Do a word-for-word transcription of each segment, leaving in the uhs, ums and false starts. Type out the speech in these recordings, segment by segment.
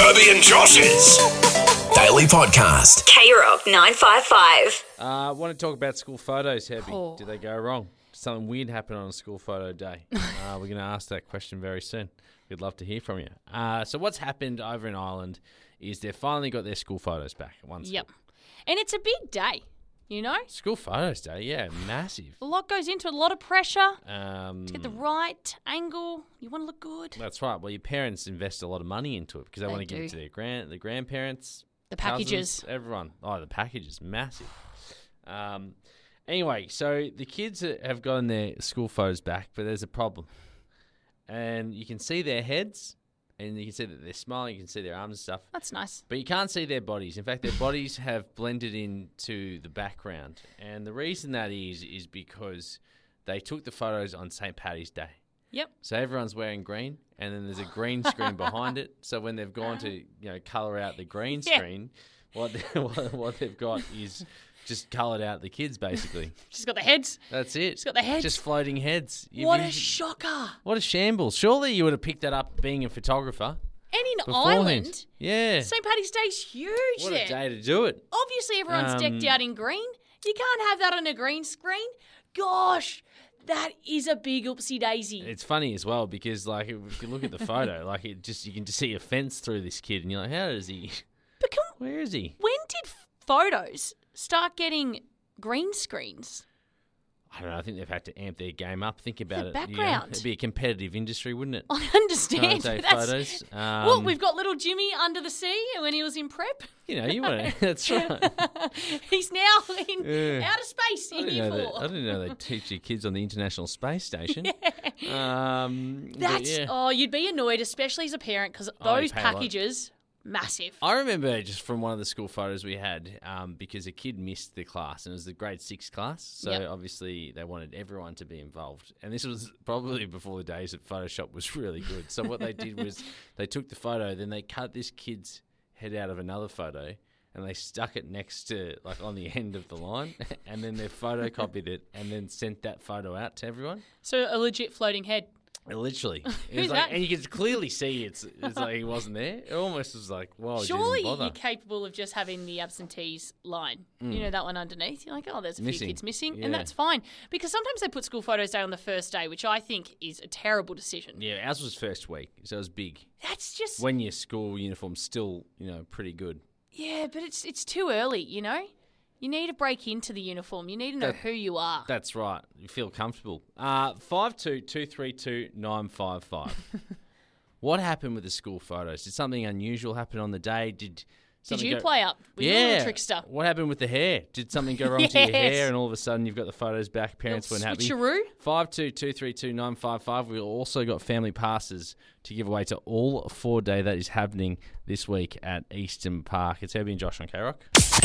Herbie and Josh's Daily Podcast. K-Rock nine five five. I uh, want to talk about school photos, Herbie. Oh. Did they go wrong? Did something weird happen on a school photo day? uh, we're going to ask that question very soon. We'd love to hear from you. Uh, so what's happened over in Ireland is they've finally got their school photos back at one school. Yep. And it's a big day, you know? School photos day, yeah, massive. A lot goes into it, a lot of pressure Um, to get the right angle. You want to look good. That's right. Well, your parents invest a lot of money into it because they, They want to give do. it to their grand, the grandparents, The packages. cousins, everyone. Oh, the packages, massive. Um, anyway, so the kids have gotten their school photos back, but there's a problem. And you can see their heads, and you can see that they're smiling, you can see their arms and stuff. That's nice. But you can't see their bodies. In fact, their bodies have blended into the background. And the reason that is, is because they took the photos on Saint Paddy's Day. Yep. So everyone's wearing green, and then there's a green screen behind it. So when they've gone to, you know, colour out the green Yeah. screen, what, they, what what they've got is just coloured out the kids, basically. She's got the heads. That's it. She's got the heads. Just floating heads. You've What a been- shocker. What a shambles. Surely you would have picked that up being a photographer And in beforehand. Ireland, Yeah. Saint Paddy's Day's huge What there. a day to do it. Obviously, everyone's Um, decked out in green. You can't have that on a green screen. Gosh, that is a big oopsie daisy. It's funny as well because, like, if you look at the photo, like, it just you can just see a fence through this kid, and you're like, how does he? But can, Where is he? when did photos start getting green screens? I don't know. I think they've had to amp their game up. Think about The it. you know, background. it'd be a competitive industry, wouldn't it? I understand. Photo day but that's, photos. Um, well, we've got little Jimmy under the sea when he was in prep. You know, you want to. That's right. He's now in Yeah. outer space I in didn't, year know that, four. I didn't know they teach your kids on the International Space Station. Um, but That's yeah. oh, you'd be annoyed, especially as a parent, because Oh, you those pay a lot. packages, massive. I remember just from one of the school photos we had, um, because a kid missed the class, and it was the grade six class. So Yep. obviously they wanted everyone to be involved. And this was probably before the days that Photoshop was really good. So what they did was they took the photo, then they cut this kid's head out of another photo, and they stuck it next to, like, on the end of the line, and then they photocopied it, and then sent that photo out to everyone. So a legit floating head. Literally, it was Who's like, that? and you could clearly see it's, it's like he wasn't there. It almost was like, wow, Surely bother. you're capable of just having the absentees line. You know, that one underneath. You're like, oh, there's a Missing. few kids missing, Yeah. and that's fine. Because sometimes they put school photos day on the first day, which I think is a terrible decision. Yeah, ours was first week, so it was big. That's just When your school uniform's still, you know, pretty good. yeah, but it's it's too early. You know, you need to break into the uniform. You need to know That- who you are. That's right. You feel comfortable. Uh, five two two three two nine five five. What happened with the school photos? Did something unusual happen on the day? Did Did something you go- play up? Were you a Yeah. little trickster? What happened with the hair? Did something go wrong to your Yes. hair, and all of a sudden you've got the photos back? Parents weren't happy. Switcheroo? Five two two three two nine five five. We've also got family passes to give away to all four day that is happening this week at Easton Park. It's Herbie and Josh on K-Rock.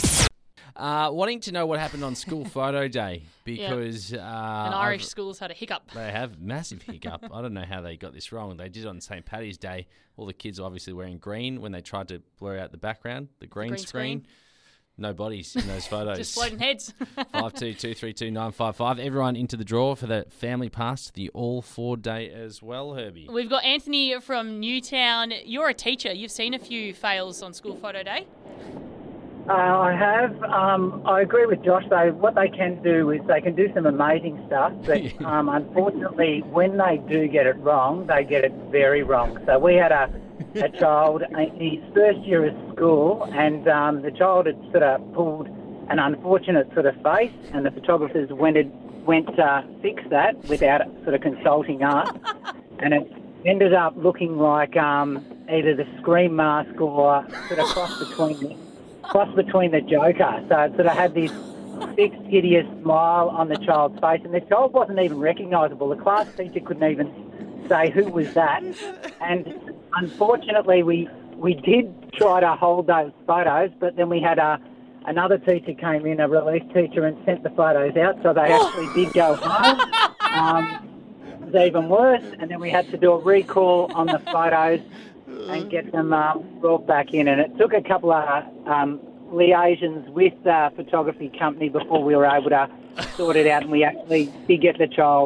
Uh, wanting to know what happened on school photo day because uh, And Irish I've- schools had a hiccup. they have massive hiccup. I don't know how they got this wrong. They did it on Saint Paddy's Day. All the kids were obviously wearing green when they tried to blur out the background, the green, green screen. screen. No bodies in those photos. Just floating heads. Five two two three two nine five five. Everyone into the draw for the family pass to the all four day as well, Herbie. We've got Anthony from Newtown. You're a teacher. You've seen a few fails on school photo day. Uh, I have. Um, I agree with Josh, though. What they can do is they can do some amazing stuff, but um, unfortunately, when they do get it wrong, they get it very wrong. So we had a, a child in his first year of school, and um, the child had sort of pulled an unfortunate sort of face, and the photographers went went to fix that without sort of consulting us, and it ended up looking like um, either the scream mask or sort of cross between the cross between the Joker. So it sort of had this fixed, hideous smile on the child's face, and the child wasn't even recognisable. The class teacher couldn't even say who was that. And unfortunately, we we did try to hold those photos, but then we had a another teacher came in, a relief teacher, and sent the photos out, so they actually did go home. Um, it was even worse, and then we had to do a recall on the photos and get them uh, brought back in. And it took a couple of um, liaisons with the photography company before we were able to sort it out, and we actually did get the child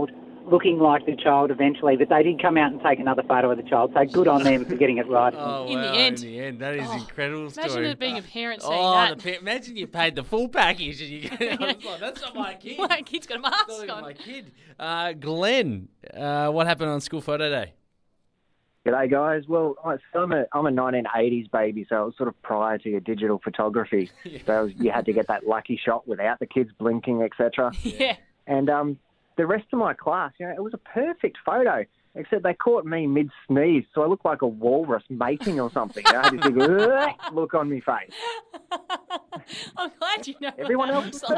looking like the child eventually, but they did come out and take another photo of the child. So good on them for getting it right. Oh, In the wow, end. In the end. That is Oh, incredible story. Imagine it being a parent saying Oh, that. the pa- imagine you paid the full package and you get I was like, that's not my kid. My kid's got a That's mask not even on. my kid. Uh, Glenn, uh, what happened on school photo day? G'day, guys. Well, I- so I'm a, I'm a nineteen eighties baby, so it was sort of prior to your digital photography. So it was, you had to get that lucky shot without the kids blinking, et cetera. Yeah. And um, the rest of my class, you know, it was a perfect photo, except they caught me mid-sneeze, so I looked like a walrus mating or something. You know, I had this big "Ugh" look on my face. I'm glad you know Everyone what else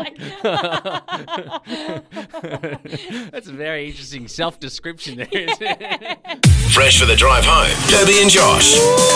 that looks like. That's a very interesting self-description there, isn't it? Fresh for the drive home. Debbie and Josh.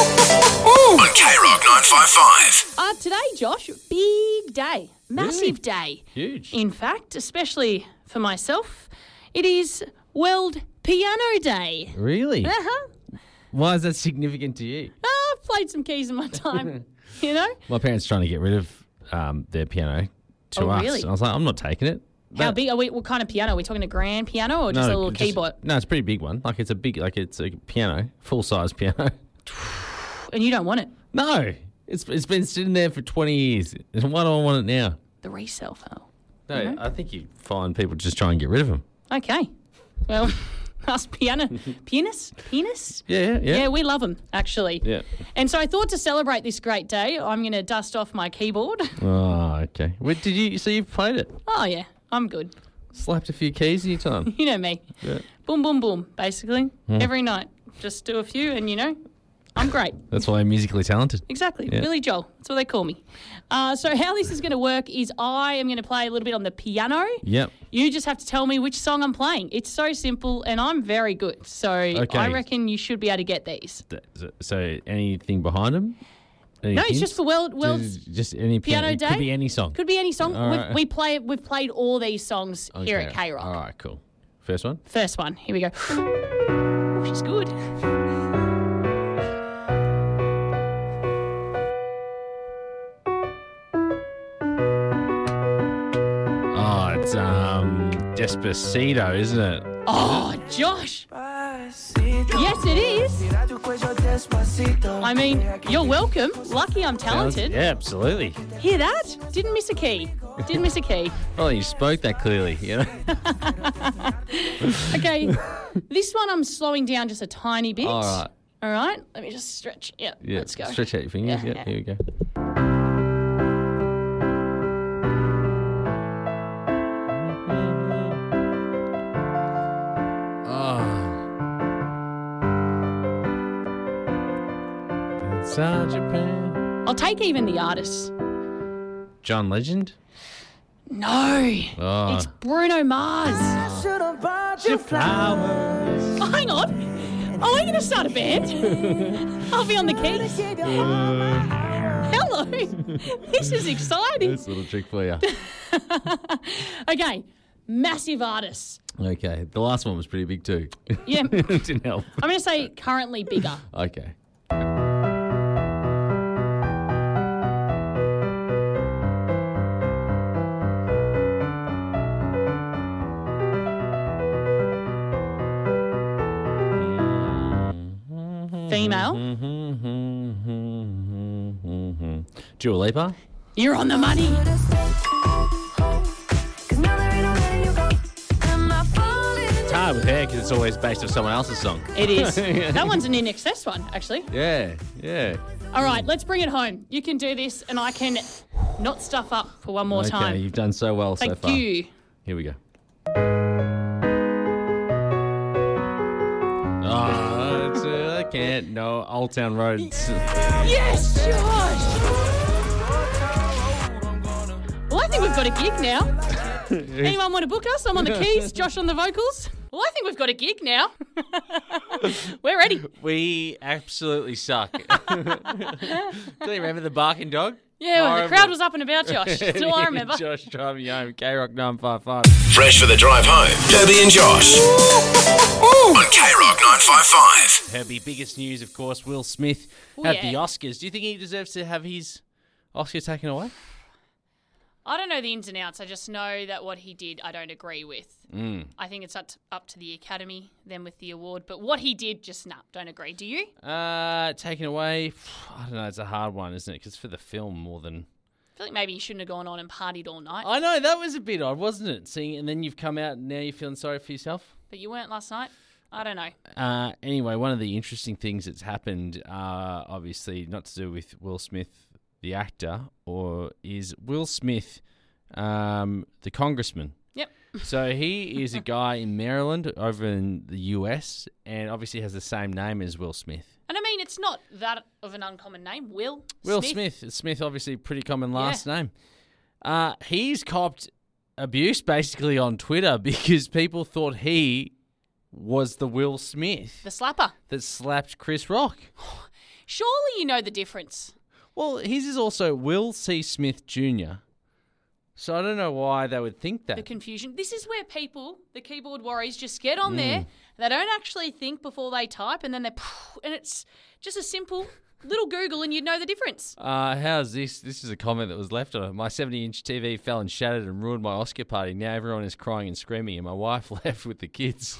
On K Rock nine five five. Uh, today, Josh, big day. Massive Really? day. Huge. In fact, especially for myself, it is World Piano Day. Really? Uh-huh. Why is that significant to you? Oh, I've played some keys in my time, you know? My parents trying to get rid of um, their piano to Oh, us. really? And I was like, I'm not taking it. How That- big are we? What kind of piano? Are we talking a grand piano or just a little just- keyboard? No, it's a pretty big one. Like it's a big, like it's a piano, full size piano. And you don't want it? No, it's it's been sitting there for twenty years. And why do I want it now? The resale file. No, I think you find people just try and get rid of them. Okay. Well, us piano, pianists, pianists. Yeah, yeah. Yeah, we love them actually. Yeah. And so I thought to celebrate this great day, I'm going to dust off my keyboard. Oh, okay. Wait, did you? So you've played it? Oh yeah, I'm good. Slapped a few keys in your time. You know me. Yeah. Boom, boom, boom. Basically, every night, just do a few, and you know, I'm great. That's why I'm musically talented. Exactly. Yeah. Billy Joel. That's what they call me. Uh, so how this is going to work is I am going to play a little bit on the piano. Yep. You just have to tell me which song I'm playing. It's so simple, and I'm very good. So I reckon you should be able to get these. Th- So, so anything behind them? Any No, it's hints? just for World World. Just, just any Piano piano. It Day? Could be any song. Could be any song. All We, right. we play. We've played all these songs here at Okay. K Rock. All right, cool. First one. First one. Here we go. Oh, she's good. Oh, it's um Despacito, isn't it? Oh, Josh. Yes, it is. I mean, you're welcome. Lucky I'm talented. Yeah, absolutely. Hear that? Didn't miss a key. Didn't miss a key. Oh, you spoke that clearly, you know. Okay, this one I'm slowing down just a tiny bit. All right. All right. Let me just stretch. Yeah. Yeah. Let's go. Stretch out your fingers. Yeah, Yeah, yeah. here we go. Oh. Inside Japan. I'll take even the artists. John Legend. No. Oh. It's Bruno Mars. Your flowers. Oh, hang on. Are we going to start a band? I'll be on the keys. Hello. This is exciting. This little trick for you. Okay. Massive artists. Okay. The last one was pretty big too. Yeah. Didn't help. I'm going to say currently bigger. Okay. Female. Dua Lipa. You're on the money. It's hard with her because it's always based on someone else's song. It is. That one's an In Excess one, actually. Yeah, yeah. All right, let's bring it home. You can do this, and I can not stuff up for one more Okay, time. you've done so well so Thank far. you. Here we go. Oh, it's, uh, I can't. No, Old Town Road. It's- Yes, Josh. Well, I think we've got a gig now. Anyone want to book us? I'm on the keys, Josh on the vocals. Well, I think we've got a gig now. We're ready. We absolutely suck. Do you remember the barking dog? Yeah, well, the Horrible. crowd was up and about, Josh. That's all I remember. Josh driving you home. K Rock nine five five. Fresh for the drive home. Debbie and Josh. On K Rock nine five five. Herbie, biggest news, of course, Will Smith Oh, had yeah. the Oscars. Do you think he deserves to have his Oscar taken away? I don't know the ins and outs. I just know that what he did, I don't agree with. Mm. I think it's up to, up to the Academy, then with the award. But what he did, just nah, don't agree. Do you? Uh, taken away, I don't know, it's a hard one, isn't it? Because for the film more than... I feel like maybe you shouldn't have gone on and partied all night. I know, that was a bit odd, wasn't it? Seeing, and then you've come out and now you're feeling sorry for yourself? But you weren't last night? I don't know. Uh, anyway, one of the interesting things that's happened, uh, obviously not to do with Will Smith, the actor, or is Will Smith, um, the congressman. Yep. So he is a guy in Maryland over in the U S and obviously has the same name as Will Smith. And I mean, it's not that of an uncommon name. Will Will Smith. Smith. Smith, obviously, pretty common last name. Uh, he's copped abuse basically on Twitter because people thought he was the Will Smith The slapper. that slapped Chris Rock. Surely you know the difference. Well, his is also Will C. Smith Junior So I don't know why they would think that. The confusion. This is where people, the keyboard warriors, just get on Mm. there. They don't actually think before they type, and then they, and it's just a simple little Google, and you'd know the difference. Uh, how's this? This is a comment that was left on it. My seventy-inch T V fell and shattered and ruined my Oscar party. Now everyone is crying and screaming, and my wife left with the kids.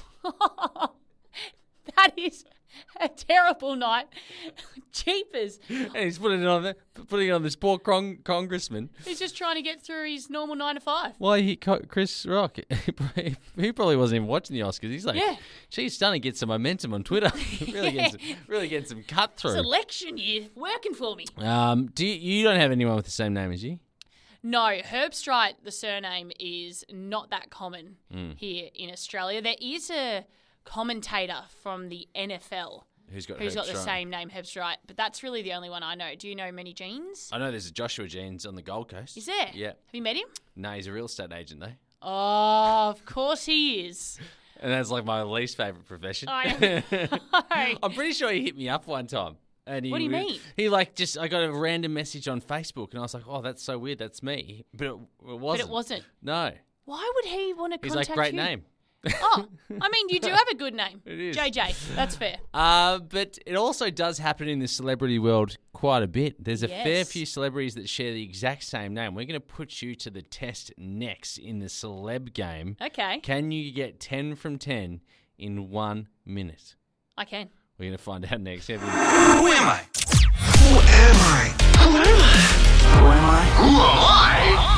That is a terrible night. Jeepers. And he's putting it on the, putting it on this poor con- congressman. He's just trying to get through his normal nine to five. Why he co- Chris Rock? He probably wasn't even watching the Oscars. He's like, Yeah. she's starting to get some momentum on Twitter. really, getting some, really getting some cut It's through. election year working for me. Um, do you, you don't have anyone with the same name as you? No, Herbstreit, the surname, is not that common Mm. here in Australia. There is a commentator from the N F L Who's got who's got the Herbstreit? same name, Herbstreit, but that's really the only one I know. Do you know many Jeans? I know there's a Joshua Jeans on the Gold Coast. Is there? Yeah. Have you met him? No, he's a real estate agent though. Oh, of course he is. And that's like my least favourite profession. I know. I'm pretty sure he hit me up one time. And he, What do you mean? He like just, I got a random message on Facebook and I was like, oh, that's so weird. That's me. But it, it wasn't. But it wasn't. No. Why would he want to He's contact like, great you? name. Oh, I mean, you do have a good name. It is. J J. That's fair. Uh, but it also does happen in the celebrity world quite a bit. There's a fair Yes. few celebrities that share the exact same name. We're going to put you to the test next in the celeb game. Okay. Can you get ten from ten in one minute? I can. We're going to find out next. Heavy. Who am I? Who am I? Who am I? Who am I? Who am I?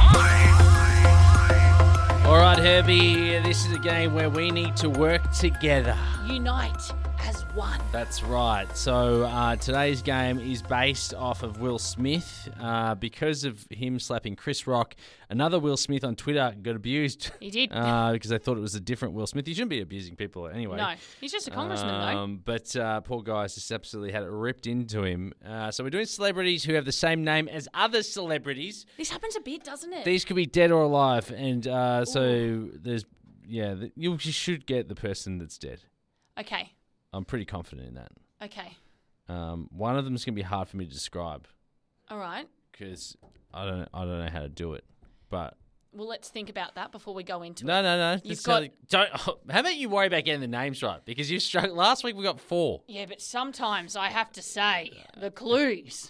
All right, Herbie, this is a game where we need to work together. Unite as one. That's right. So uh, today's game is based off of Will Smith. Uh, because of him slapping Chris Rock, another Will Smith on Twitter got abused. He did. Uh, because they thought it was a different Will Smith. He shouldn't be abusing people anyway. No, he's just a congressman, though. Um, but uh, poor guy's just absolutely had it ripped into him. Uh, so we're doing celebrities who have the same name as other celebrities. This happens a bit, doesn't it? These could be dead or alive, and uh, so there's yeah, th- you should get the person that's dead. Okay. I'm pretty confident in that. Okay. Um, one of them is going to be hard for me to describe All right. because I don't I don't know how to do it. But Well, let's think about that before we go into no, it. no, no. You've Just got- tell- don't. How about you worry about getting the names right? Because you struck last week. We got four. Yeah, but sometimes I have to say the clues.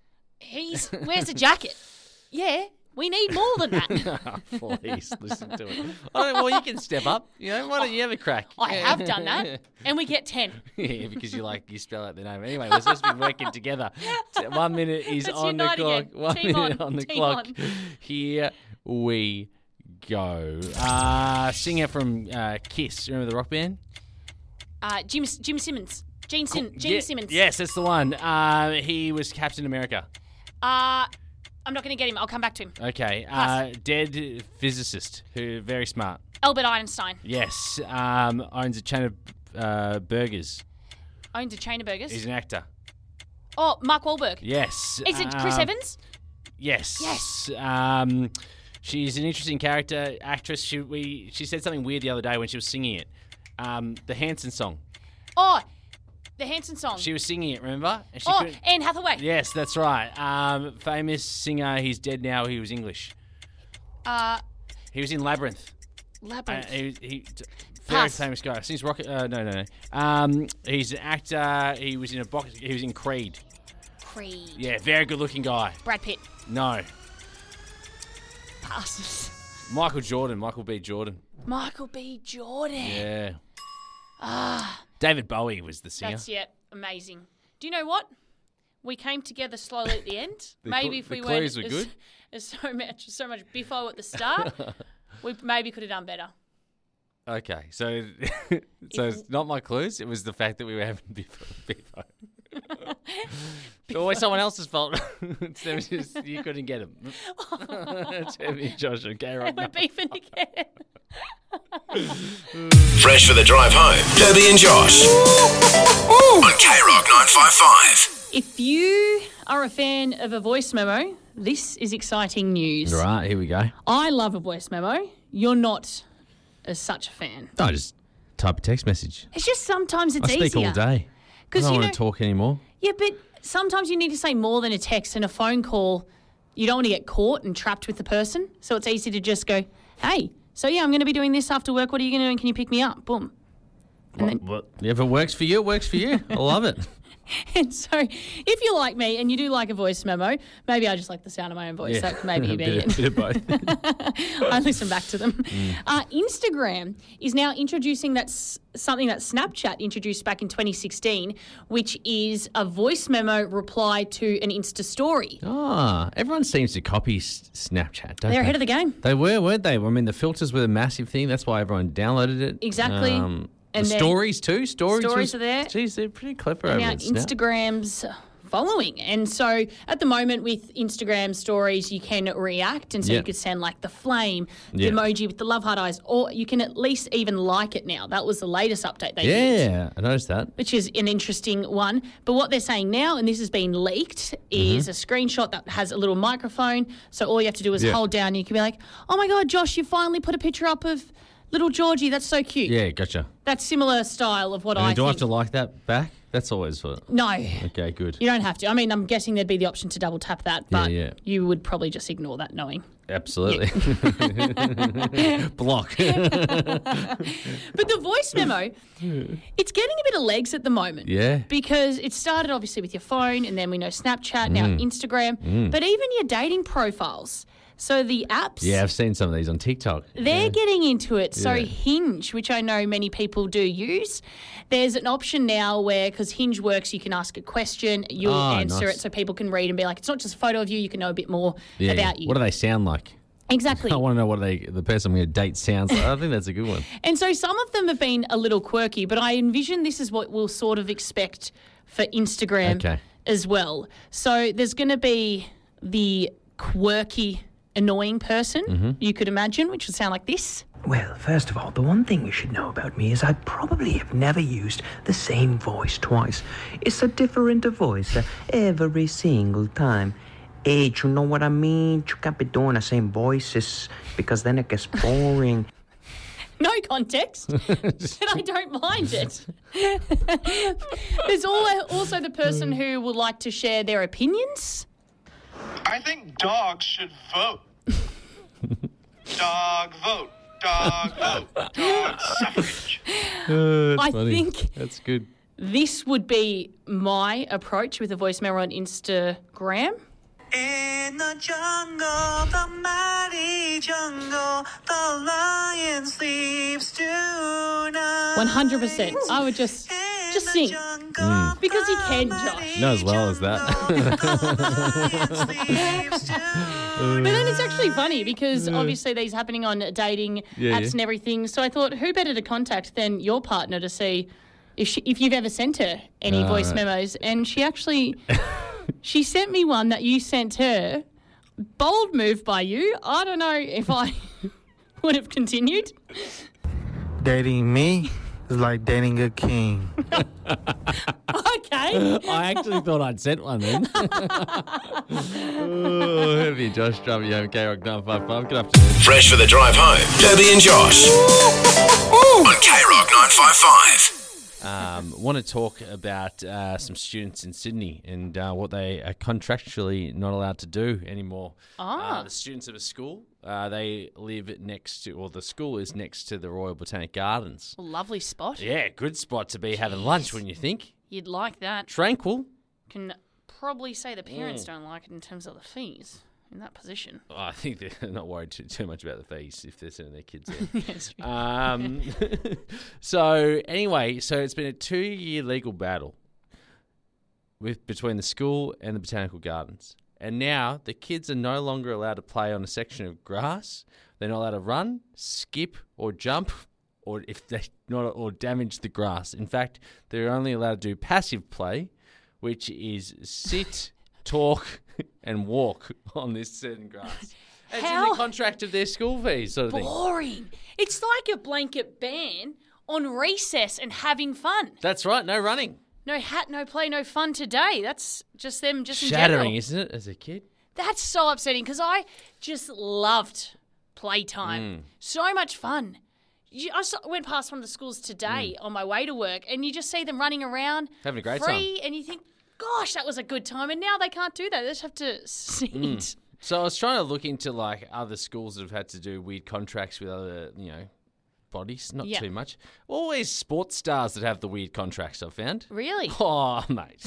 He's where's the jacket? Yeah, we need more than that. Please listen to it. I don't, well, you can step up. You know, why don't you have a crack? I have done that, and we get ten. Yeah, because you like you spell out the name. Anyway, we're supposed to be working together. T- One minute is Let's on the unite clock. again. One Team minute on, on the team clock. on. Here we go. Uh, singer from uh, Kiss. Remember the rock band? Uh, Jim Jim Simmons, Gene Sim, Gene Ye- Simmons. Yes, that's the one. Uh, he was Captain America. Uh, I'm not going to get him. I'll come back to him. Okay. Uh, Pass. dead physicist who very smart. Albert Einstein Yes. Um, owns a chain of uh, burgers. owns a chain of burgers. He's an actor. Oh, Mark Wahlberg. Yes. Is it Chris Um, Evans? Yes. Yes. Um, she's an interesting character, actress. She we she said something weird the other day when she was singing it. Um, the Hanson song. Oh, the Hanson song. She was singing it, remember? And she oh, couldn't- Anne Hathaway. Yes, that's right. Um, famous singer. He's dead now. He was English. Uh, He was in Labyrinth. Uh, Labyrinth. he, he, very Pass. famous guy. Sings rock. Uh, no, no, no. Um, he's an actor. He was in a box. He was in Creed. Creed. Yeah, very good-looking guy. Brad Pitt. No. Passes. Michael Jordan, Michael B. Jordan. Michael B. Jordan. Yeah. Ah. David Bowie was the singer. That's, yeah, amazing. Do you know what? We came together slowly at the end. The maybe cl- if we the weren't clues were as, good. as so much so much biffo at the start, we maybe could have done better. Okay, so so it's not my clues. It was the fact that we were having Biffo. Biffo. It's always someone else's fault. It's never just, you couldn't get him. It's Debbie and Josh and K-Rock. We're beefing again. Fresh for the drive home. Debbie and Josh. On K-Rock nine five five. If you are a fan of a voice memo, this is exciting news. Right, here we go. I love a voice memo. You're not as such a fan. I just type a text message. It's just sometimes it's I speak easier. all day. I Because don't you want know, to talk anymore. yeah, but sometimes you need to say more than a text and a phone call. You don't want to get caught and trapped with the person. So it's easy to just go, hey, so yeah, I'm going to be doing this after work. What are you going to do? And can you pick me up? Boom. And then, Well, if it works for you, it works for you. I love it. and so if you like me and you do like a voice memo, maybe I just like the sound of my own voice. That could maybe a be bit, it. bit of both. I listen back to them. Uh, Instagram is now introducing that s- something that Snapchat introduced back in twenty sixteen, which is a voice memo reply to an Insta story. Ah, everyone seems to copy S- Snapchat, don't They're they? ahead of the game. They were, weren't they? I mean, the filters were a massive thing. That's why everyone downloaded it. Exactly. Um, And the then- stories too. Stories, Stories was, are there. Geez, they're pretty clever And over now at Snap. Instagram's following. And so at the moment with Instagram stories, you can react. And so Yeah. you could send like the flame, the Yeah. emoji with the love heart eyes, or you can at least even like it now. That was the latest update they did. Yeah, I noticed that. Which is an interesting one. But what they're saying now, and this has been leaked, is a screenshot that has a little microphone. So all you have to do is Yeah. hold down and you can be like, oh my God, Josh, you finally put a picture up of little Georgie. That's so cute. Yeah, gotcha. That's similar style of what And I do I think. have to like that back? That's always for No. Okay, good. You don't have to. I mean, I'm guessing there'd be the option to double tap that, but yeah. you would probably just ignore that knowing. Absolutely. Block. But the voice memo, it's getting a bit of legs at the moment. Yeah. Because it started obviously with your phone, and then we know Snapchat, now Mm. Instagram, but even your dating profiles. So the apps, Yeah, I've seen some of these on TikTok. they're getting into it. So Yeah. Hinge, which I know many people do use, there's an option now where, because Hinge works, you can ask a question, you'll Oh, answer nice. it so people can read and be like, it's not just a photo of you, you can know a bit more Yeah, about yeah. you. What do they sound like? Exactly. I want to know what they the person I'm going to date sounds like. I think that's a good one. And so some of them have been a little quirky, but I envision this is what we'll sort of expect for Instagram Okay. as well. So there's going to be the quirky, annoying person, Mm-hmm. you could imagine, which would sound like this. Well, first of all, the one thing you should know about me is I probably have never used the same voice twice. It's a different voice uh, every single time. Hey, you know what I mean? You can't be doing the same voices because then it gets boring. No context, and I don't mind it. There's al- also the person who would like to share their opinions. I think dogs should vote. Dog vote. Dog vote. Dog suffrage. I Funny. think That's good. this would be my approach with a voice memo on Instagram. In the jungle, the mighty jungle, the lion sleeps tonight. one hundred percent. I would just just sing. Mm. Because you can, Josh. Not as well as that. But then it's actually funny because obviously these happening on dating Yeah, apps yeah. and everything. So I thought, who better to contact than your partner to see if she, if you've ever sent her any Oh, voice right. memos. And she actually, she sent me one that you sent her. Bold move by you. I don't know if I would have continued. Dating me is like dating a king. Okay. I actually thought I'd sent one then. Oh, heavy Josh, driving you home, K Rock nine five five. Good afternoon. Fresh for the drive home. Debbie and Josh. On K Rock nine five five. Um, want to talk about uh, some students in Sydney and uh, what they are contractually not allowed to do anymore. Ah. Uh, the students of a school, uh, they live next to, or the school is next to the Royal Botanic Gardens. Lovely spot. Yeah, good spot to be having lunch, wouldn't you think? You'd like that. Tranquil. Can probably say the parents Mm. don't like it in terms of the fees. in that position. Oh, I think they're not worried too, too much about the fees if they're sending their kids there. Yes, true. Um, so anyway, so it's been a two-year legal battle with between the school and the botanical gardens, and now the kids are no longer allowed to play on a section of grass. They're not allowed to run, skip, or jump, or if they not or damage the grass. In fact, they're only allowed to do passive play, which is sit, talk, and walk on this certain grass. It's How in the contract of their school fees, sort of thing. Boring. It's like a blanket ban on recess and having fun. That's right. No running. No hat, no play, no fun today. That's just them, just in Shattering, general. isn't it? As a kid. That's so upsetting because I just loved playtime. Mm. So much fun. You, I saw, went past one of the schools today on my way to work, and you just see them running around, Having a great free, and you think, "Gosh, that was a good time." And now they can't do that; they just have to sit. Mm. So I was trying to look into like other schools that have had to do weird contracts with other, you know, bodies. Not Yeah. too much. Always sports stars that have the weird contracts. I've found. Really? Oh, mate,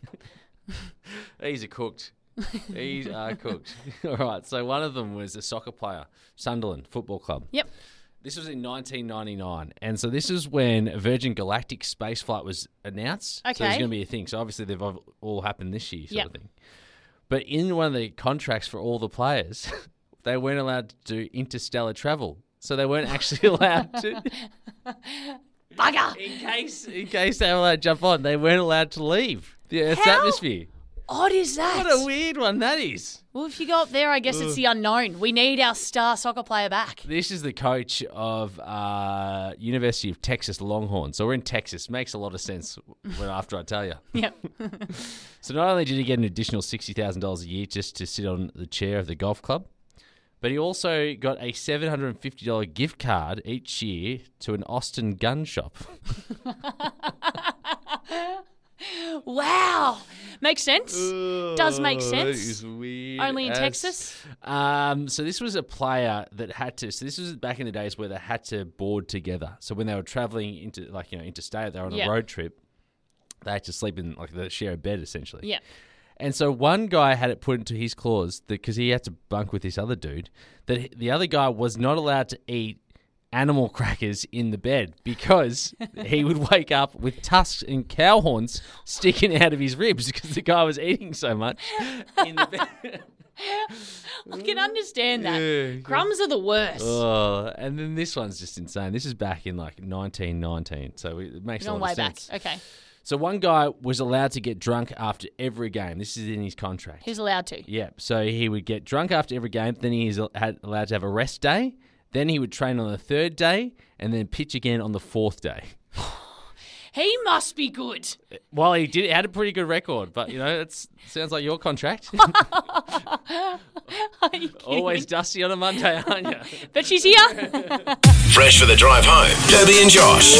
these are cooked. These are cooked. All right. So one of them was a soccer player, Sunderland Football Club. Yep. This was in nineteen ninety-nine. And so this is when Virgin Galactic spaceflight was announced. So Okay. there's going to be a thing. So obviously they've all all happened this year sort Yep. of thing. But in one of the contracts for all the players, they weren't allowed to do interstellar travel. So they weren't actually allowed to. Bugger. In case, in case they were allowed to jump on, they weren't allowed to leave the Earth's How atmosphere. Odd is that? What a weird one that is. Well, if you go up there, I guess it's the unknown. We need our star soccer player back. This is the coach of uh, University of Texas Longhorns. So we're in Texas. Makes a lot of sense when after I tell you. Yep. So not only did he get an additional sixty thousand dollars a year just to sit on the chair of the golf club, but he also got a seven hundred fifty dollars gift card each year to an Austin gun shop. Wow. Makes sense. Does make Oh, sense. That is weird. Only in as- Texas? Um, so this was a player that had to. So this was back in the days where they had to board together. So when they were traveling into, like, you know, interstate, they were on Yeah. a road trip. They had to sleep in like the share a bed essentially. Yeah. And so one guy had it put into his clause that because he had to bunk with this other dude, that he- the other guy was not allowed to eat animal crackers in the bed because he would wake up with tusks and cow horns sticking out of his ribs because the guy was eating so much in the bed. I can understand that. Yeah. Crumbs are the worst. Oh, and then this one's just insane. This is back in like nineteen nineteen, so it makes a Gone lot way of back. sense. Okay. So one guy was allowed to get drunk after every game. This is in his contract. Who's allowed to? Yeah, so he would get drunk after every game. Then he's had allowed to have a rest day. Then he would train on the third day, and then pitch again on the fourth day. He must be good. Well, he did had a pretty good record, but you know, it sounds like your contract. Are you kidding Always me? dusty on a Monday, aren't you? But she's here. Fresh for the drive home. Debbie and Josh.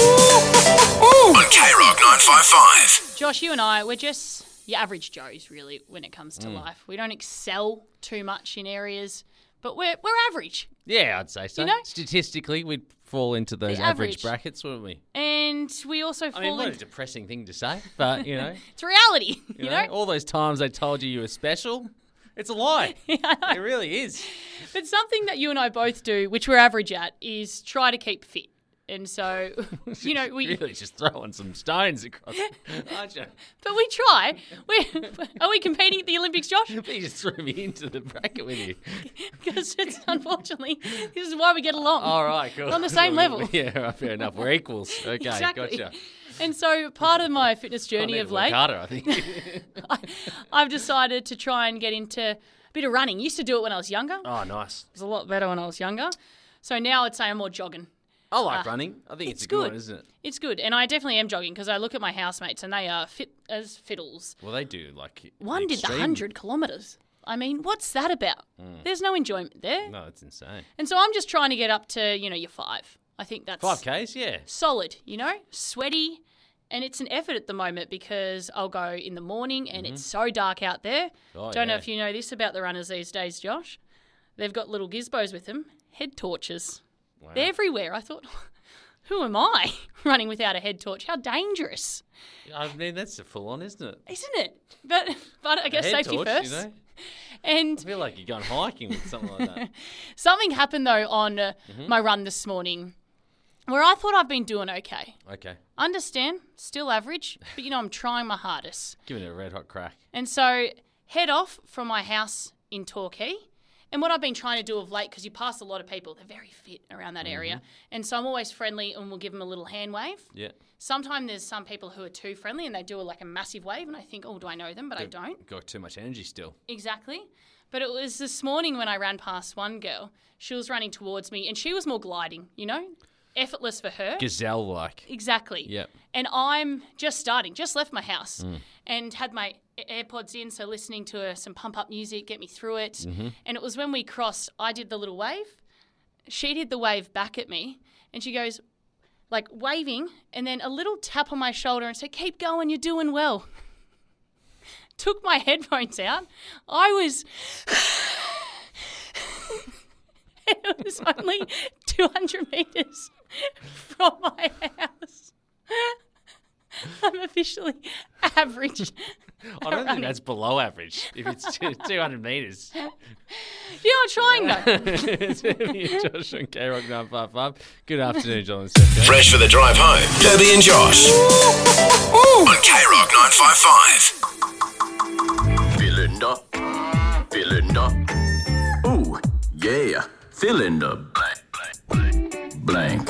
On K Rock nine five five. Josh, you and I, we're just your average Joes, really, when it comes Mm. to life. We don't excel too much in areas, but we're we're average. Yeah, I'd say so. You know? Statistically, we'd fall into those The average. average. brackets, wouldn't we? And we also I fall mean, what a in... depressing thing to say, but you know, It's reality, you, you know? know, all those times they told you you were special, it's a lie. It really is. But something that you and I both do, which we're average at, is try to keep fit. And so, you know, we... really just throwing some stones across, aren't you? But we try. We Are we competing at the Olympics, Josh? You just threw me into the bracket with you. Because it's unfortunately, this is why we get along. All right, cool. We're on the same level. Yeah, right, fair enough. We're equals. Okay, Exactly. gotcha. And so part of my fitness I need journey to of work late, harder, I think. I, I've decided to try and get into a bit of running. Used to do it when I was younger. Oh, nice. It was a lot better when I was younger. So now I'd say I'm more jogging. I like Uh, running. I think it's, it's a good, good. one, isn't it? It's good. And I definitely am jogging because I look at my housemates and they are fit as fiddles. Well, they do like One did the extreme- one hundred kilometres. I mean, what's that about? There's no enjoyment there. No, it's insane. And so I'm just trying to get up to, you know, your five. I think that's Five Ks, yeah. solid, you know, sweaty. And it's an effort at the moment because I'll go in the morning and it's so dark out there. Oh, Don't know yeah. if you know this about the runners these days, Josh. They've got little gizmos with them, head torches. Wow. They're everywhere. I thought, who am I running without a head torch? How dangerous, I mean, that's a full on, isn't it? isn't it? But but I guess head safety torch, first. you know? And I feel like you're going hiking with something like that. something happened, though, on uh, Mhm. my run this morning where I thought I've been doing okay. Okay. Understand, still average, but, you know, I'm trying my hardest. Giving it a red hot crack. And so head off from my house in Torquay. And what I've been trying to do of late, because you pass a lot of people, they're very fit around that area. And so I'm always friendly and we'll give them a little hand wave. Yeah. Sometimes there's some people who are too friendly and they do a, like a massive wave and I think, oh, do I know them? But I don't. Got too much energy still. Exactly. But it was this morning when I ran past one girl. She was running towards me and she was more gliding, you know, effortless for her. Gazelle-like. Exactly. Yep. And I'm just starting, just left my house Mm. and had my AirPods in, so listening to uh, some pump-up music, get me through it. Mhm. And it was when we crossed, I did the little wave. She did the wave back at me and she goes, like, waving and then a little tap on my shoulder and said, keep going, you're doing well. Took my headphones out. I was... It was only two hundred metres from my house. I'm officially average. I don't think that's below average if it's two hundred metres. You're not trying, though. It's me and Josh on K Rock nine five five. Good afternoon, John and Steph. Fresh for the drive home. Debbie and Josh. On K Rock nine five five. Feeling up. Feeling up. Ooh, yeah. Feeling the blank, blank, blank.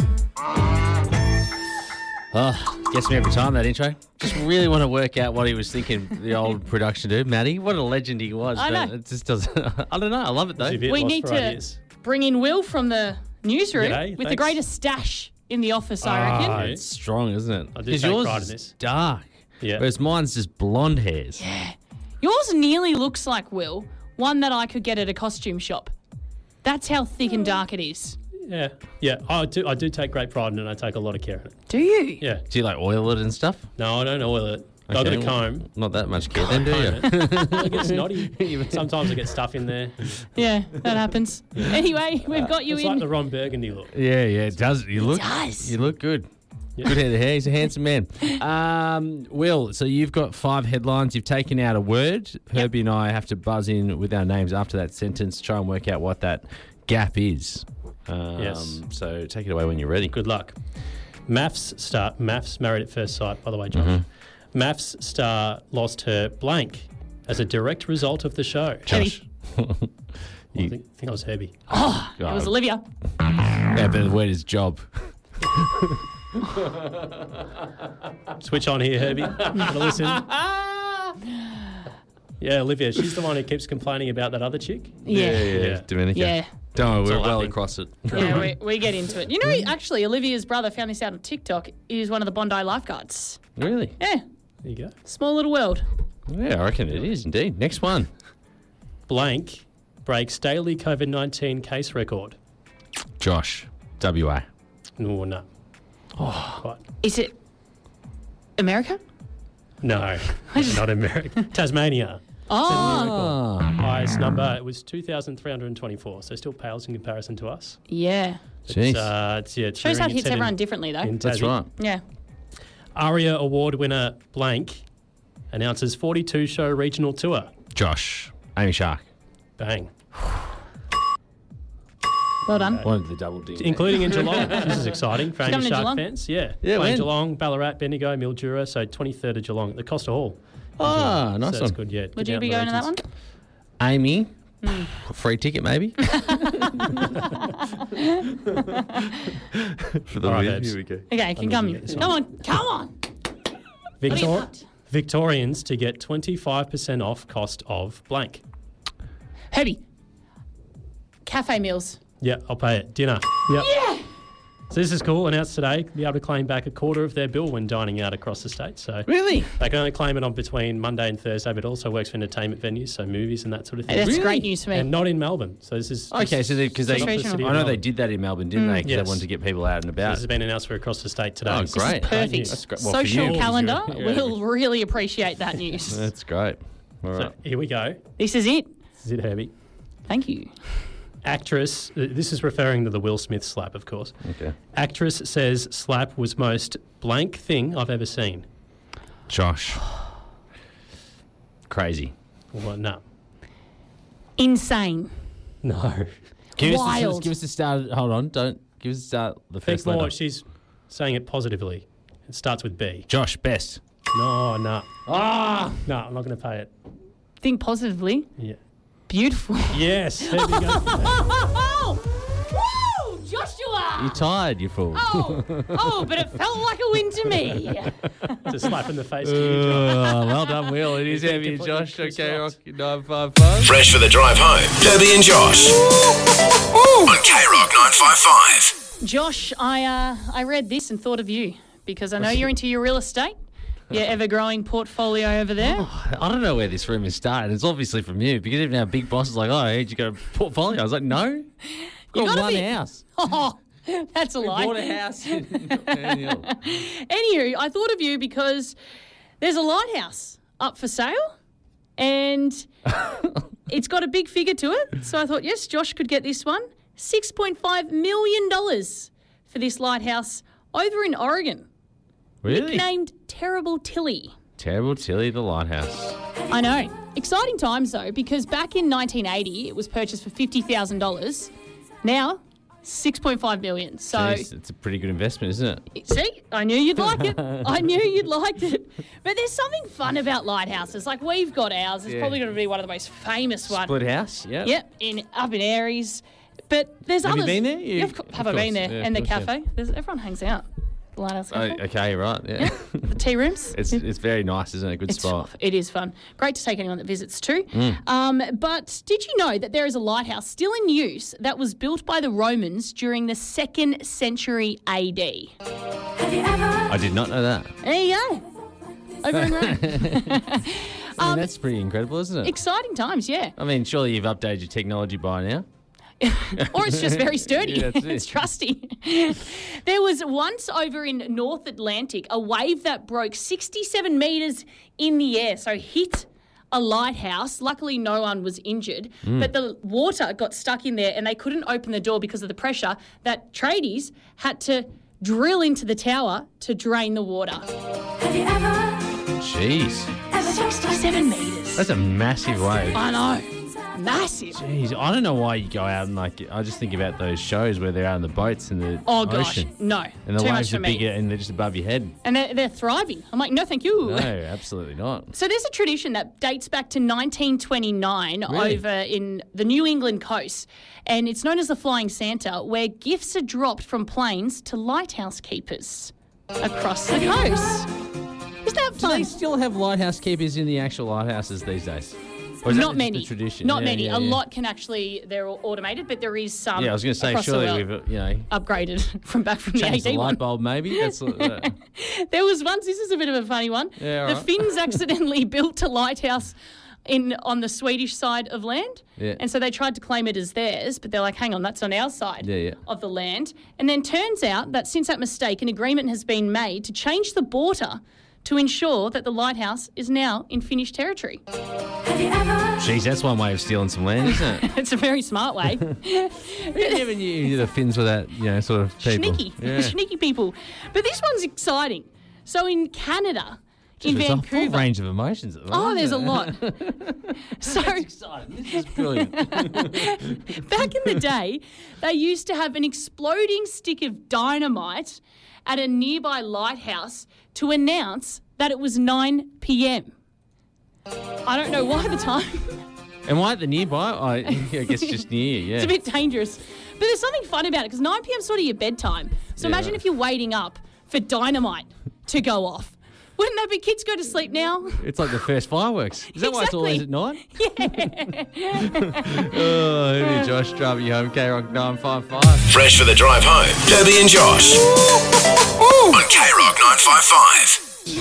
Oh, gets me every time, that intro. Just really want to work out what he was thinking, the old production dude, Matty. What a legend he was. I but know. It just doesn't, I don't know. I love it, though. We need to bring in Will from the newsroom G'day, with the thanks. greatest stash in the office, I Ah, reckon. it's strong, isn't it? I do 'Cause take yours pride in is this. dark. Yeah. Whereas mine's just blonde hairs. Yeah. Yours nearly looks like, Will, one that I could get at a costume shop. That's how thick and dark it is. Yeah, yeah. I do. I do take great pride in it. And I take a lot of care in it. Do you? Yeah. Do you like oil it and stuff? No, I don't oil it. I got Okay, a well, comb. Not that much care then, do Comb you? it. I get snotty. Sometimes I get stuff in there. Yeah, that happens. Anyway, we've got you it's in. like the Ron Burgundy look. Yeah, yeah, it does. You look, does. You look good. Good head of hair. He's a handsome man. Um, Will, so you've got five headlines. You've taken out a word. Herbie and I have to buzz in with our names after that sentence, try and work out what that gap is. Um, Yes. So take it away when you're ready. Good luck. Maths star, Maths Married at First Sight, by the way, Josh. Mm-hmm. Maths star lost her blank as a direct result of the show. Josh. Well, I think, think I was Herbie. Oh, it was Olivia. Yeah, but the word is job. Switch on here, Herbie. Gotta listen. Yeah, Olivia, she's the one who keeps complaining about that other chick. Yeah. Yeah, yeah, Yeah. Dominica. Yeah. Don't worry, It's we're all well happening. across it. Yeah, we, we get into it. You know, actually, Olivia's brother found this out on TikTok. Is one of the Bondi lifeguards. Really? Yeah, There you go. small little world. Yeah, I reckon it is indeed. Next one. Blank breaks daily COVID nineteen case record. Josh, W A. No, no. Oh. Quite. Is it America? No, not America. Tasmania. Oh, Highest number, it was two thousand three hundred twenty-four, so still pales in comparison to us. yeah. Jeez. It's, uh, it's, yeah, Shows how it cheering. It's hits set in- everyone differently, though. in That's Tassie. right. Yeah. ARIA Award winner blank announces forty-two show regional tour. Josh, Amy Shark. Bang. Well done. Wanted the double ding. Including in Geelong. This is exciting for She's Amy coming to Shark Geelong? fans. Yeah. Yeah, Playing when? Geelong, Ballarat, Bendigo, Mildura, so twenty-third of Geelong at the Costa Hall. Ah, So nice that's one. good, yeah. Would Get you out be in the going to that one? regions. Amy, Hmm. free ticket maybe? For the All right, win. babes. Here we go. Okay, can need come. to get this Come on, come on. Victor- Victorians to get twenty-five percent off cost of blank. Herbie. Cafe meals. Yeah, I'll pay it. Dinner. Yep. Yeah. So this is cool. Announced today, be able to claim back a quarter of their bill when dining out across the state. So Really? they can only claim it on between Monday and Thursday, but it also works for entertainment venues, so movies and that sort of Hey, thing. that's Really? great news for me. And not in Melbourne. So this is Okay, so because they, Just I off the city of know they Melbourne. did that in Melbourne, didn't they? Because Yes. they wanted to get people out and This about. has been announced for across the state today. Oh, This is great. great Perfect. news. That's great. Well, for Social you. calendar Yeah. will really appreciate that news. That's great. All So right. here we go. This is it. This is it, Herbie. Thank you. Actress, uh, this is referring to the Will Smith slap, of course. Okay. Actress says slap was most blank thing I've ever seen. Josh. Crazy. Well, no. Insane. No. Give us, Wild. the, give us the start. Hold on. Don't give us the start. The Think first more. letter. She's saying it positively. It starts with B. Josh, best. No, no. Ah. No, I'm not going to pay it. Think positively. Yeah. Beautiful. Yes. There we go. Oh, woo! Joshua! You're tired, you fool. Oh, oh, but it felt like a win to me. It's a slap in the face to you, Josh. Oh, well done, Will. It is You've been heavy, completely Josh. Okay, pissed Rock nine five five. Fresh for the drive home. Debbie and Josh. On K Rock nine five five. Josh, I uh, I read this and thought of you because I know you're into your real estate, your ever-growing portfolio over there. Oh, I don't know where this rumor started. It's obviously from you because even our big boss is like, oh, did you got a portfolio? I was like, no. You Got gotta one be- house. Oh, that's a We lie. bought a house in Anniehill. Anywho, I thought of you because there's a lighthouse up for sale and it's got a big figure to it. So I thought, yes, Josh could get this one. six point five million dollars for this lighthouse over in Oregon. Really? Nicknamed Terrible Tilly. Terrible Tilly, the lighthouse. I know. Exciting times, though, because back in nineteen eighty, it was purchased for fifty thousand dollars. Now, six point five million dollars. So, Jeez, it's a pretty good investment, isn't it? see, I knew you'd like it. I knew you'd like it. But there's something fun about lighthouses. Like, we've got ours. It's Yeah. probably going to be one of the most famous ones. Split house, yeah. Yep, in up in Aries. But there's Have you others. been there? You- Yeah, of course. Have of I been course. there? Yeah, and the of course, yeah. cafe. There's, everyone hangs out. The lighthouse Oh, cafe. okay, right, yeah. The tea rooms. It's it's very nice, isn't it? Good It's spot. It is fun. Great to take anyone that visits too. Mm. Um, but did you know that there is a lighthouse still in use that was built by the Romans during the second century A D? I did not know that. There you go. Over in Rome. I mean, that's pretty incredible, isn't it? Exciting times, yeah. I mean, surely you've updated your technology by now. Or it's just very sturdy. Yeah, that's it. It's trusty. There was once over in North Atlantic a wave that broke sixty-seven metres in the air, so hit a lighthouse. Luckily, no one was injured, Mm. but the water got stuck in there and they couldn't open the door because of the pressure that tradies had to drill into the tower to drain the water. Jeez. sixty-seven metres. That's a massive wave. I know. Massive. Jeez, I don't know why you go out and like. I just think about those shows where they're out on the boats in the Oh, gosh. ocean. No. And the Too much waves for are me. bigger and they're just above your head. And they're, they're thriving. I'm like, no, thank you. No, absolutely not. So there's a tradition that dates back to nineteen twenty-nine Really? over in the New England coast, and it's known as the Flying Santa, where gifts are dropped from planes to lighthouse keepers across the coast. Isn't that Do fun? they still have lighthouse keepers in the actual lighthouses these days? Or is that Not just many. The tradition? Not Yeah, many. yeah, a yeah. lot can actually, they're all automated, but there is some. Yeah, I was going to say, across the surely world we've, uh, you know, upgraded from back from the changed the A D light one. bulb maybe. That's uh, There was once, this is a bit of a funny one. Yeah, the all right. Finns accidentally built a lighthouse in on the Swedish side of land. Yeah. And so they tried to claim it as theirs, but they're like, hang on, that's on our side Yeah, yeah. of the land. And then turns out that since that mistake, an agreement has been made to change the border to ensure that the lighthouse is now in Finnish territory. Jeez, that's one way of stealing some land, isn't it? It's a very smart way. Who never knew the Finns were that, you know, sort of people? Sneaky. Yeah. Sneaky people. But this one's exciting. So in Canada, in There's a Vancouver. full range of emotions at the Oh, moment. there's a isn't lot. So exciting. This is brilliant. back in the day, they used to have an exploding stick of dynamite at a nearby lighthouse to announce that it was nine p.m. I don't know why the time. And why at the nearby? I, I guess just near, yeah. It's a bit dangerous. But there's something fun about it because nine p.m. is sort of your bedtime. So Yeah, imagine right. if you're waiting up for dynamite to go off. Wouldn't that be kids go to sleep now? It's like the first fireworks. Is that why it's always at night? oh, heavy Josh, driving you home, K Rock nine five five. Fresh for the drive home. Debbie and Josh. On K Rock nine five five.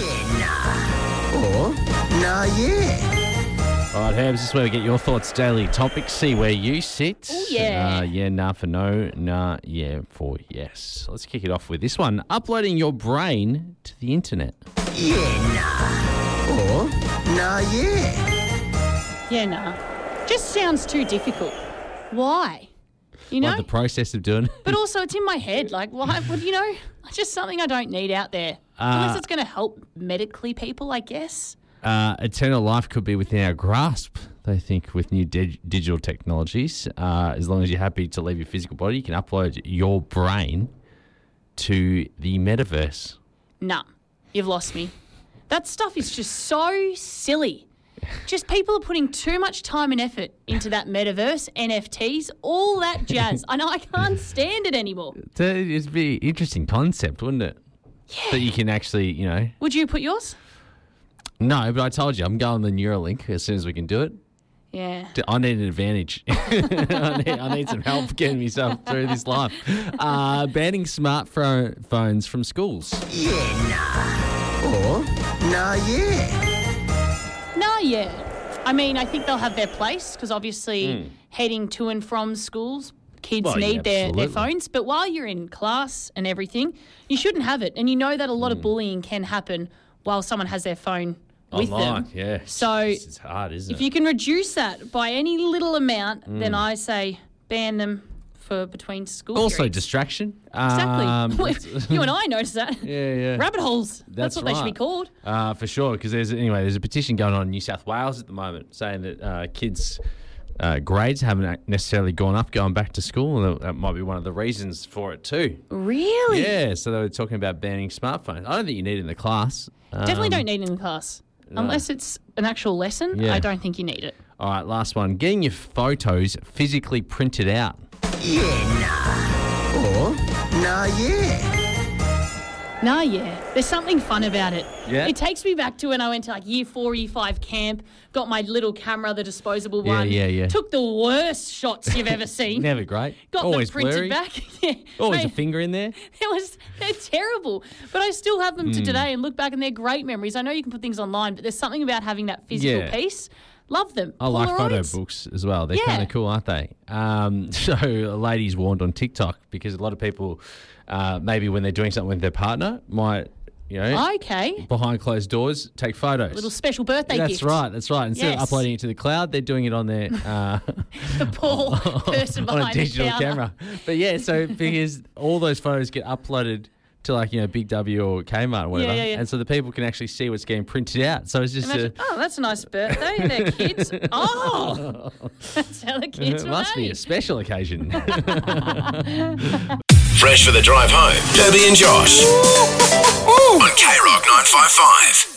Or, nah, yeah. All right, Herbs, this is where we get your thoughts, daily topics, see where you sit. Oh, yeah. Uh, yeah, nah for no, nah, yeah for yes. Let's kick it off with this one. Uploading your brain to the internet. Yeah, nah. Or, nah, yeah. Yeah, nah. Just sounds too difficult. Why? You know? Like the process of doing it. But also, it's in my head. Like, why? Well, you know, it's just something I don't need out there. Unless Uh, it's going to help medically people, I guess. Uh, eternal life could be within our grasp, They think with new dig- digital technologies, uh, as long as you're happy to leave your physical body, you can upload your brain to the metaverse. Nah, you've lost me. That stuff is just so silly. Just people are putting too much time and effort into that metaverse, N F Ts, all that jazz. I know I can't stand it anymore. It'd be an interesting concept, wouldn't it? Yeah. That you can actually, you know... Would you put yours? No, but I told you, I'm going the Neuralink as soon as we can do it. Yeah. I need an advantage. I, need, I need some help getting myself through this life. Uh, banning smartphones from schools. Yeah, nah. Or, nah, yeah. Nah, yeah. I mean, I think they'll have their place because obviously Mm. heading to and from schools, kids Well, need yeah, their, their absolutely. phones. But while you're in class and everything, you shouldn't have it. And you know that a lot Mm. of bullying can happen while someone has their phone with Online, them. yeah. So It's, it's hard, isn't if it? you can reduce that by any little amount, then Mm. I say ban them for between school Also periods. distraction. Exactly. Um, you and I noticed that. Yeah, yeah. Rabbit holes. That's, That's what they should be right. called. Uh, for sure, because there's anyway there's a petition going on in New South Wales at the moment saying that uh, kids' uh, grades haven't necessarily gone up going back to school, and that might be one of the reasons for it too. Really? Yeah, so they were talking about banning smartphones. I don't think you need it in the class. Definitely Um, don't need it in class. no. Unless it's an actual lesson, Yeah. I don't think you need it. All right, last one. Getting your photos physically printed out. Yeah, nah. Or, nah, yeah. Nah, yeah. There's something fun about it. Yeah? It takes me back to when I went to like year four, year five camp, got my little camera, the disposable Yeah, one. yeah, yeah. Took the worst shots you've ever seen. Never great. Got Always them printed blurry. back. yeah. Always Mate, a finger in there. It was, they're terrible. But I still have them to Mm. today and look back and they're great memories. I know you can put things online, but there's something about having that physical Yeah. piece. Love them. I like photo Polaroids. books as well. They're Yeah. kind of cool, aren't they? Um, so a lady's warned on TikTok because a lot of people, uh, maybe when they're doing something with their partner, might, you know, Okay. behind closed doors, take photos. Little special birthday That's gift. right. That's right. Instead Yes. of uploading it to the cloud, they're doing it on their uh, The poor person on behind a digital the counter. camera. But yeah, so because all those photos get uploaded to like you know Big W or Kmart or whatever, Yeah, yeah, yeah. and so the people can actually see what's getting printed out. So it's just Imagine, a, oh, that's a nice birthday. And their kids. Oh, that's how the kids it were must be made. a special occasion. Fresh for the drive home. Debbie and Josh. On K Rock nine five five.